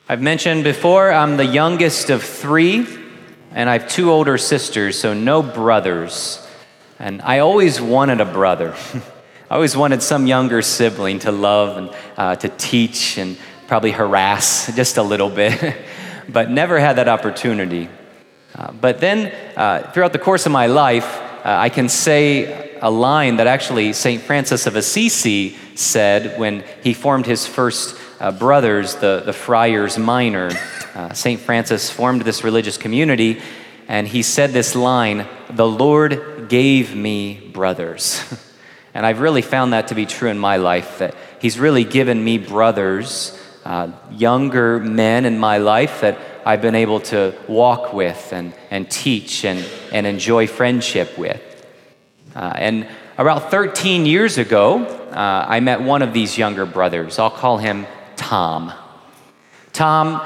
I've mentioned before, I'm the youngest of three, and I have two older sisters, so no brothers. And I always wanted a brother. I always wanted some younger sibling to love and to teach and probably harass just a little bit, but never had that opportunity. But then, throughout the course of my life, I can say a line that actually St. Francis of Assisi said when he formed his first brothers, the Friars Minor. St. Francis formed this religious community, and he said this line, "The Lord gave me brothers." And I've really found that to be true in my life, that he's really given me brothers, younger men in my life that I've been able to walk with and teach and enjoy friendship with. And about 13 years ago, I met one of these younger brothers. I'll call him Tom. Tom,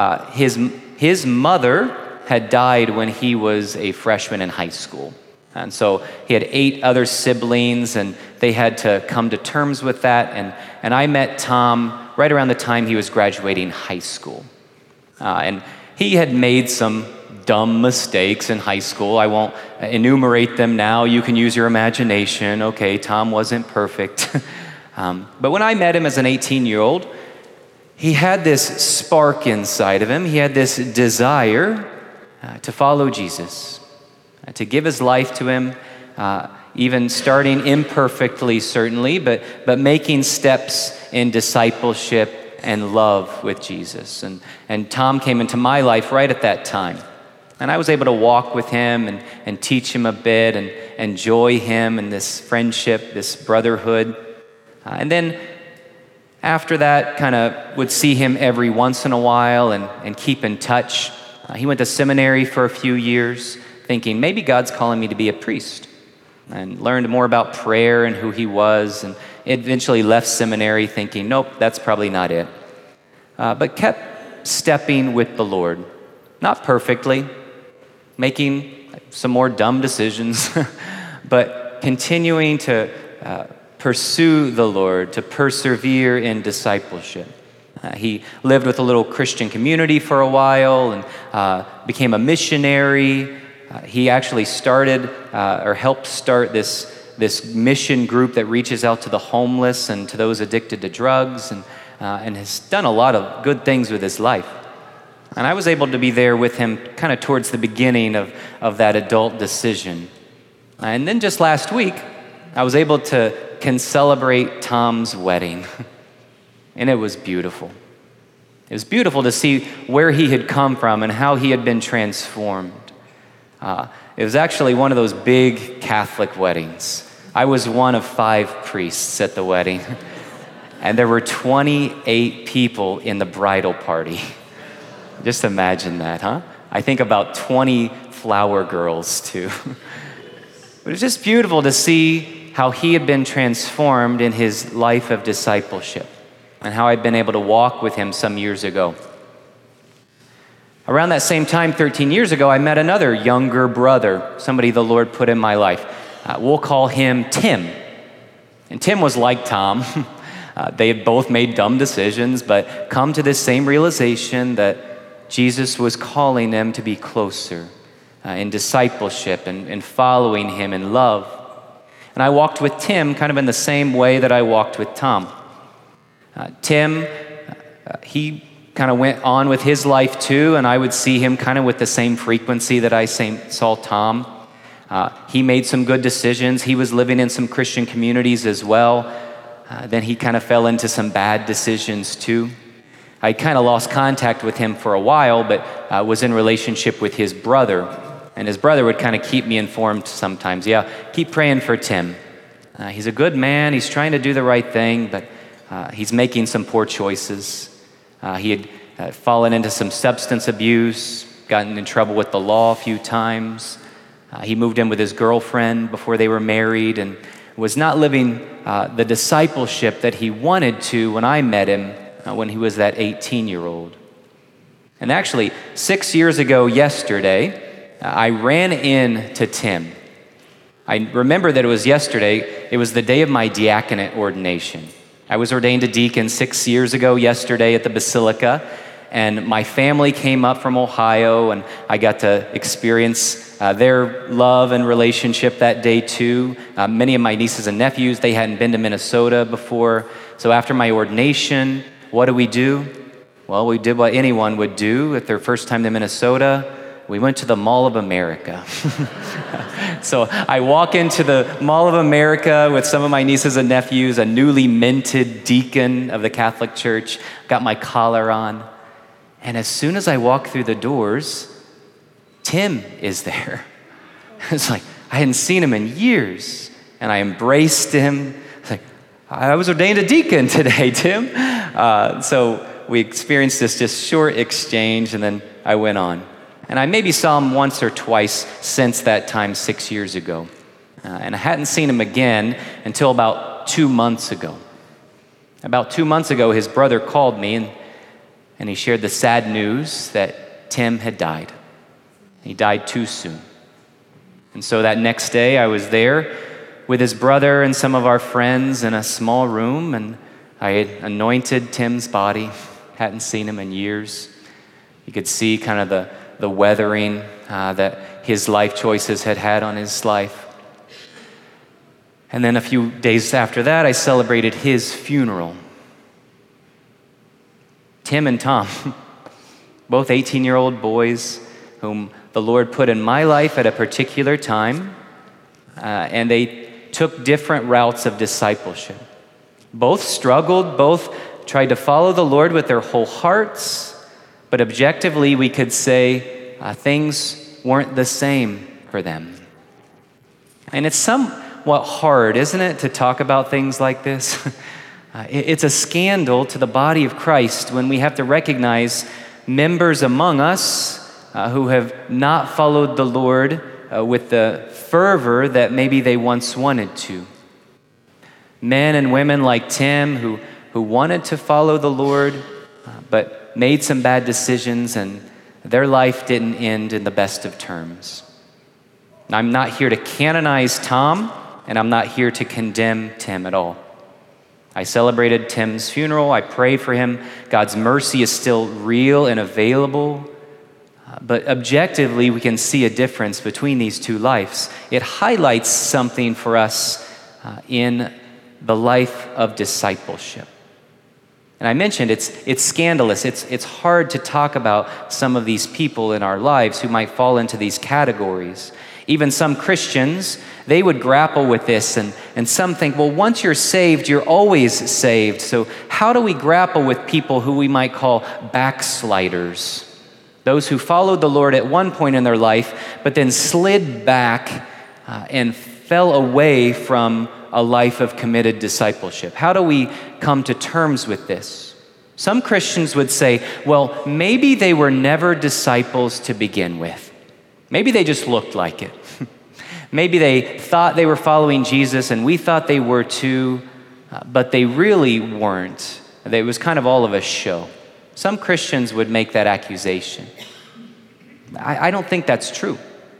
his mother had died when he was a freshman in high school. And so he had 8 other siblings, and they had to come to terms with that. And I met Tom right around the time he was graduating high school. And he had made some dumb mistakes in high school. I won't enumerate them now. You can use your imagination. Okay, Tom wasn't perfect. But when I met him as an 18-year-old, he had this spark inside of him. He had this desire to follow Jesus, to give his life to him, even starting imperfectly, certainly, but making steps in discipleship and love with Jesus. And Tom came into my life right at that time. And I was able to walk with him and teach him a bit and enjoy him and this friendship, this brotherhood. And then after that, kind of would see him every once in a while and keep in touch. He went to seminary for a few years, thinking maybe God's calling me to be a priest, and learned more about prayer and who he was, and eventually left seminary thinking, nope, that's probably not it. But kept stepping with the Lord. Not perfectly, making some more dumb decisions, but continuing to pursue the Lord, to persevere in discipleship. He lived with a little Christian community for a while and became a missionary. He actually started or helped start this mission group that reaches out to the homeless and to those addicted to drugs, and has done a lot of good things with his life. And I was able to be there with him kind of towards the beginning of that adult decision. And then just last week, I was able to celebrate Tom's wedding. And it was beautiful. It was beautiful to see where he had come from and how he had been transformed. It was actually one of those big Catholic weddings. I was one of 5 priests at the wedding. And there were 28 people in the bridal party. Just imagine that, huh? I think about 20 flower girls, too. But it's just beautiful to see how he had been transformed in his life of discipleship and how I'd been able to walk with him some years ago. Around that same time, 13 years ago, I met another younger brother, somebody the Lord put in my life. We'll call him Tim. And Tim was like Tom. They had both made dumb decisions, but come to this same realization that Jesus was calling them to be closer in discipleship and following him in love. And I walked with Tim kind of in the same way that I walked with Tom. Tim, he kind of went on with his life too, and I would see him kind of with the same frequency that I saw Tom. He made some good decisions. He was living in some Christian communities as well. Then he kind of fell into some bad decisions too. I kind of lost contact with him for a while, but was in relationship with his brother. And his brother would kind of keep me informed sometimes. Yeah, keep praying for Tim. He's a good man. He's trying to do the right thing, but he's making some poor choices. He had fallen into some substance abuse, gotten in trouble with the law a few times. He moved in with his girlfriend before they were married and was not living the discipleship that he wanted to when I met him when he was that 18-year-old. And actually, 6 years ago yesterday, I ran into Tim. I remember that it was yesterday. It was the day of my diaconate ordination. I was ordained a deacon 6 years ago yesterday at the Basilica, and my family came up from Ohio, and I got to experience their love and relationship that day too. Many of my nieces and nephews, they hadn't been to Minnesota before. So after my ordination, what do? Well, we did what anyone would do at their first time to Minnesota. We went to the Mall of America. So I walk into the Mall of America with some of my nieces and nephews, a newly minted deacon of the Catholic Church, got my collar on. And as soon as I walk through the doors, Tim is there. It's like, I hadn't seen him in years. And I embraced him. It's like, I was ordained a deacon today, Tim. So we experienced this just short exchange, and then I went on. And I maybe saw him once or twice since that time 6 years ago. And I hadn't seen him again until about 2 months ago. About 2 months ago, his brother called me, and he shared the sad news that Tim had died. He died too soon. And so that next day, I was there with his brother and some of our friends in a small room, and I had anointed Tim's body. Hadn't seen him in years. You could see kind of the weathering that his life choices had had on his life. And then a few days after that, I celebrated his funeral. Tim and Tom, both 18-year-old boys whom the Lord put in my life at a particular time, and they took different routes of discipleship. Both struggled, both tried to follow the Lord with their whole hearts, but objectively we could say things weren't the same for them. And it's somewhat hard, isn't it, to talk about things like this? It's a scandal to the body of Christ when we have to recognize members among us who have not followed the Lord with the fervor that maybe they once wanted to. Men and women like Tim who wanted to follow the Lord, but made some bad decisions, and their life didn't end in the best of terms. I'm not here to canonize Tom, and I'm not here to condemn Tim at all. I celebrated Tim's funeral. I pray for him. God's mercy is still real and available. But objectively, we can see a difference between these two lives. It highlights something for us in the life of discipleship. And I mentioned it's scandalous. It's hard to talk about some of these people in our lives who might fall into these categories. Even some Christians, they would grapple with this, and some think, well, once you're saved, you're always saved. So how do we grapple with people who we might call backsliders? Those who followed the Lord at one point in their life, but then slid back and fell away from a life of committed discipleship. How do we come to terms with this? Some Christians would say, well, maybe they were never disciples to begin with. Maybe they just looked like it. Maybe they thought they were following Jesus, and we thought they were too, but they really weren't. It was kind of all of a show. Some Christians would make that accusation. I don't think that's true.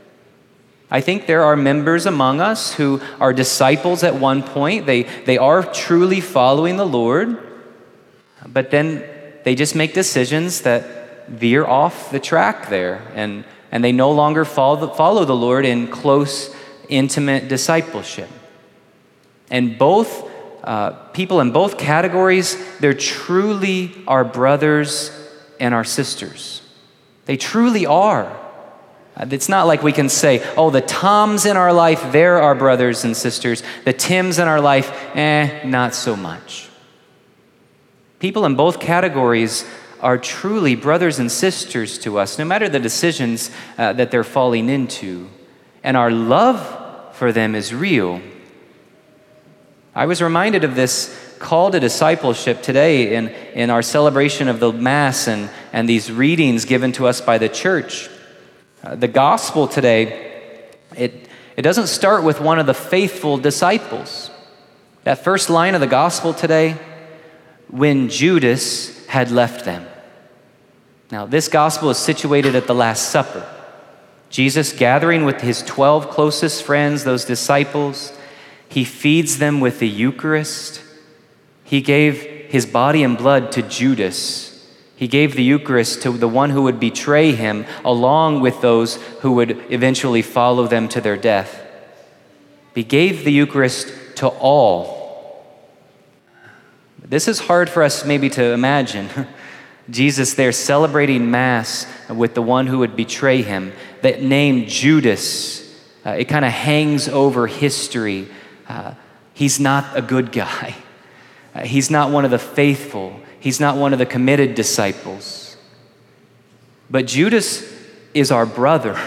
I think there are members among us who are disciples at one point. They are truly following the Lord, but then they just make decisions that veer off the track there, and they no longer follow the Lord in close, intimate discipleship. And both people in both categories, they're truly our brothers and our sisters. They truly are. It's not like we can say, oh, the Toms in our life, they're our brothers and sisters. The Tims in our life, not so much. People in both categories are truly brothers and sisters to us, no matter the decisions that they're falling into. And our love for them is real. I was reminded of this call to discipleship today in our celebration of the Mass and these readings given to us by the church. The gospel today, it doesn't start with one of the faithful disciples. That first line of the gospel today, when Judas had left them. Now, this gospel is situated at the Last Supper. Jesus gathering with his 12 closest friends, those disciples, he feeds them with the Eucharist. He gave his body and blood to Judas He gave the Eucharist to the one who would betray him, along with those who would eventually follow them to their death. He gave the Eucharist to all. This is hard for us maybe to imagine. Jesus there celebrating Mass with the one who would betray him. That name, Judas, it kind of hangs over history. He's not a good guy. He's not one of the faithful. He's not one of the committed disciples. But Judas is our brother.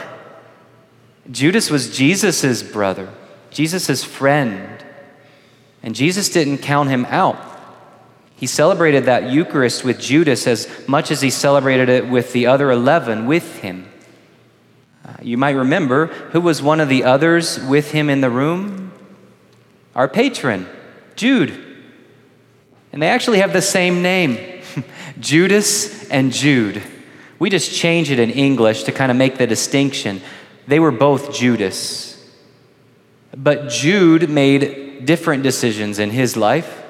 Judas was Jesus's brother, Jesus's friend. And Jesus didn't count him out. He celebrated that Eucharist with Judas as much as he celebrated it with the other 11 with him. You might remember, who was one of the others with him in the room? Our patron, Jude. And they actually have the same name, Judas and Jude. We just change it in English to kind of make the distinction. They were both Judas. But Jude made different decisions in his life.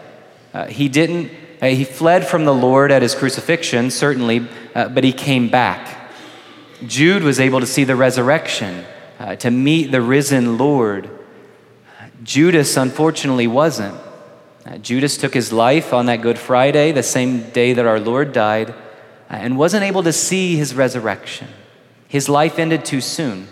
He fled from the Lord at his crucifixion, certainly, but he came back. Jude was able to see the resurrection, to meet the risen Lord. Judas, unfortunately, wasn't. Judas took his life on that Good Friday, the same day that our Lord died, and wasn't able to see his resurrection. His life ended too soon.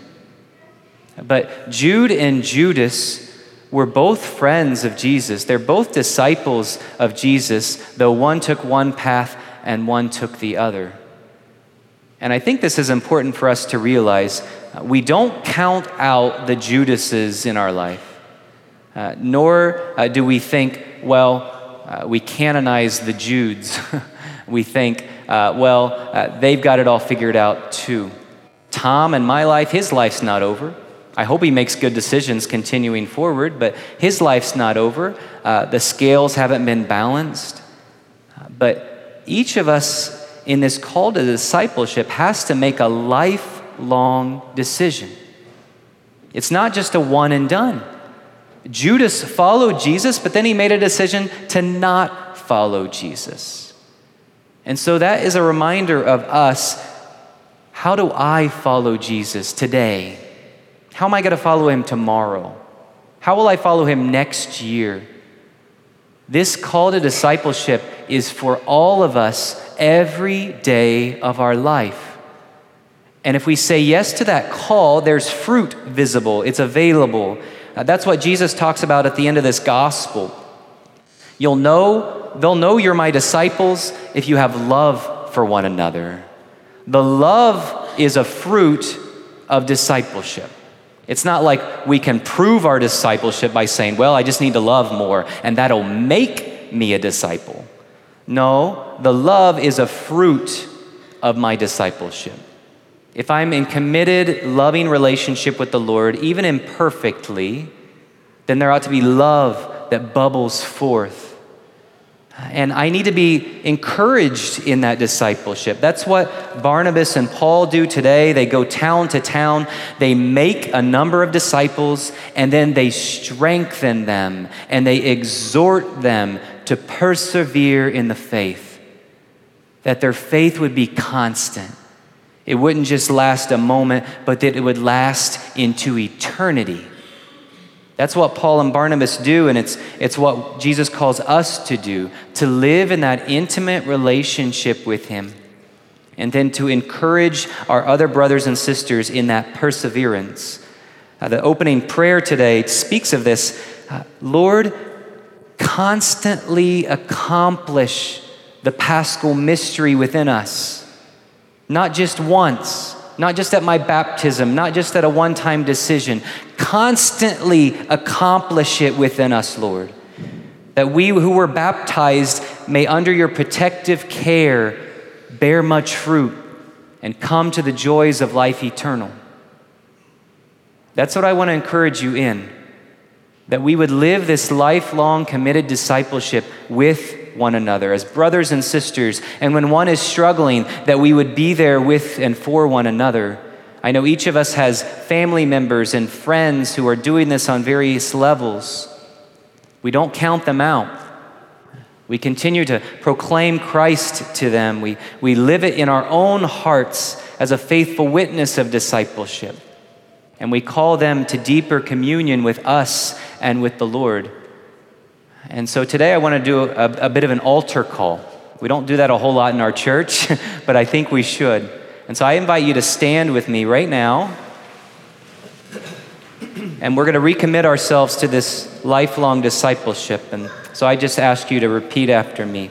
But Jude and Judas were both friends of Jesus. They're both disciples of Jesus, though one took one path and one took the other. And I think this is important for us to realize. We don't count out the Judases in our life. Nor do we think, we canonize the Judes. We think, they've got it all figured out too. Tom, in my life, his life's not over. I hope he makes good decisions continuing forward, but his life's not over. The scales haven't been balanced. But each of us in this call to discipleship has to make a lifelong decision. It's not just a one and done. Judas followed Jesus, but then he made a decision to not follow Jesus. And so that is a reminder of us. How do I follow Jesus today? How am I going to follow him tomorrow? How will I follow him next year? This call to discipleship is for all of us every day of our life. And if we say yes to that call, there's fruit visible. It's available. That's what Jesus talks about at the end of this gospel. They'll know you're my disciples if you have love for one another. The love is a fruit of discipleship. It's not like we can prove our discipleship by saying, I just need to love more, and that'll make me a disciple. No, the love is a fruit of my discipleship. If I'm in committed, loving relationship with the Lord, even imperfectly, then there ought to be love that bubbles forth. And I need to be encouraged in that discipleship. That's what Barnabas and Paul do today. They go town to town. They make a number of disciples, and then they strengthen them, and they exhort them to persevere in the faith, that their faith would be constant. It wouldn't just last a moment, but that it would last into eternity. That's what Paul and Barnabas do, and it's what Jesus calls us to do, to live in that intimate relationship with him, and then to encourage our other brothers and sisters in that perseverance. The opening prayer today speaks of this. Lord, constantly accomplish the Paschal mystery within us, not just once, not just at my baptism, not just at a one-time decision. Constantly accomplish it within us, Lord. That we who were baptized may, under your protective care, bear much fruit and come to the joys of life eternal. That's what I want to encourage you in. That we would live this lifelong committed discipleship with one another as brothers and sisters, and when one is struggling, that we would be there with and for one another. I know each of us has family members and friends who are doing this on various levels. We don't count them out. We continue to proclaim Christ to them. We live it in our own hearts as a faithful witness of discipleship. And we call them to deeper communion with us and with the Lord. And so today I want to do a bit of an altar call. We don't do that a whole lot in our church, but I think we should. And so I invite you to stand with me right now. And we're going to recommit ourselves to this lifelong discipleship. And so I just ask you to repeat after me.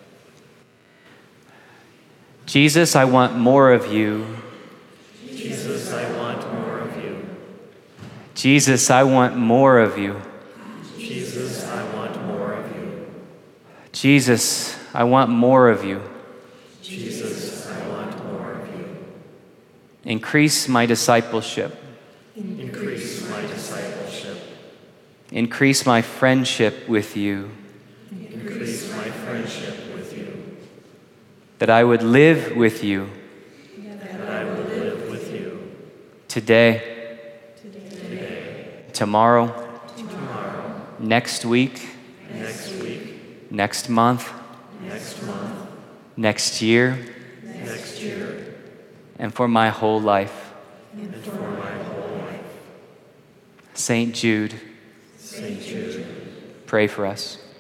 Jesus, I want more of you. Jesus, I want more of you. Jesus, I want more of you. Jesus, I want more of you. Jesus, I want more of you. Jesus, I want more of you. Increase my discipleship. Increase my discipleship. Increase my friendship with you. Increase my friendship with you. That I would live with you. That I will live with you. Today. Tomorrow. Tomorrow. Next week. Next week. Next month. Next month. Next year. Next year. And for my whole life. And for my whole life. St. Jude, St. Jude, pray for us.